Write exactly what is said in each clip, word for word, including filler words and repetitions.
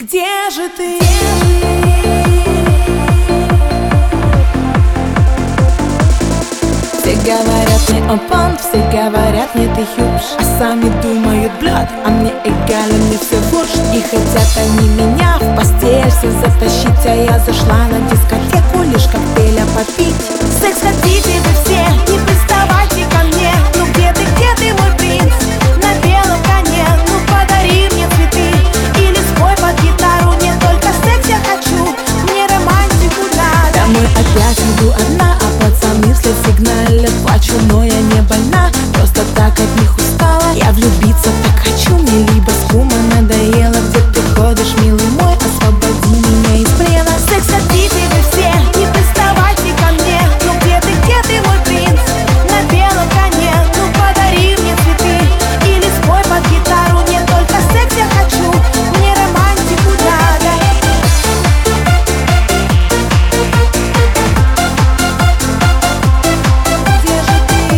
Где же ты? Все говорят мне опон, все говорят мне ты хюш, а сами думают блёд, а мне эгален, мне все фурш. И хотят они меня в постель все затащить, а я зашла на дискотеку лишь коктейля попить. Секс хотите вы все, не приставайте ко мне. Ну где ты, где ты, мой принц, на белом коне? Ну подари мне цветы или спой под гитару. Не только секс я хочу, мне романтику надо. Домой опять иду одна, а пацаны след сигналят. Плачу, но я не больна, просто так от них устала. Я влюбиться так хочу, мне либо с кума надоело. Где ты ходишь, милый мой, освободи меня из плена. Секс хотите вы все, не приставайте ко мне. Ну где ты, где ты, мой принц, на белом коне? Ну подари мне цветы или спой под гитару. Не только секс я хочу, мне романтику надо. Где же ты?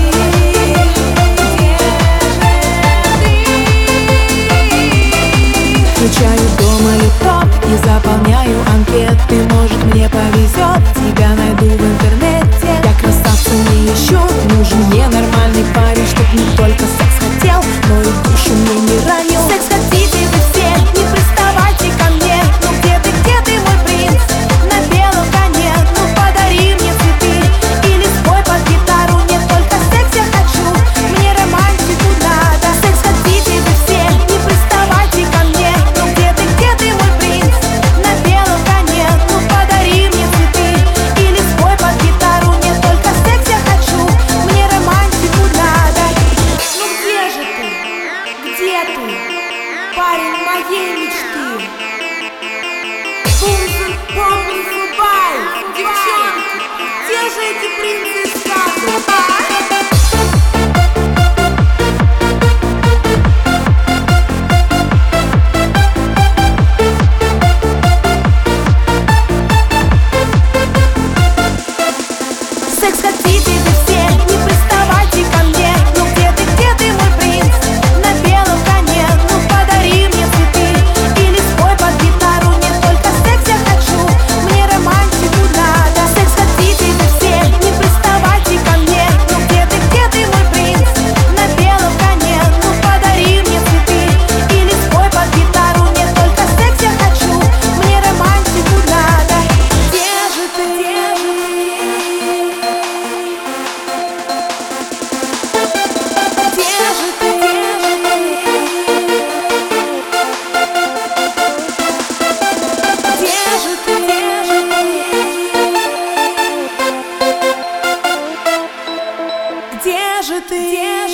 Включаю дома лэптоп и заполняю анкеты. Может мне повезет, тебя найду в интернете. Я красавца не ищу, нужен мне нормальный парень, чтоб не только секс хотел, но и душу мне не ранил. Секс хотите вы все, не приставайте ко мне. Ну где ты, где ты, мой принц, на белом коне? Ну подари мне цветы или спой под гитару. Не только секс я хочу, мне романтику надо. Секс хотите вы все, не приставайте ко мне. Ну где ты, где ты, мой принц, на белом коне? Ну подари мне цветы или спой под гитару. Не только секс я хочу, мне романтику надо. Ну где же ты? Где ты? Парень моей мечты. Бум-бум, бум-бум-бай. Девчонки, где же эти принцы из сказок? Секс хотите вы все, не приставайте ко мне. Ну где ты, где ты, мой принц, на белом коне? Ну подари мне цветы или спой под гитару. Не только секс я хочу, мне романтику надо. Секс хотите вы все, не приставайте ко мне. Ну где ты, где ты, мой принц, на белом коне? Ну подари мне цветы или спой под гитару. Не только секс я хочу, мне романтику надо. Где же ты? Где же ты? Где же ты? Где же ты?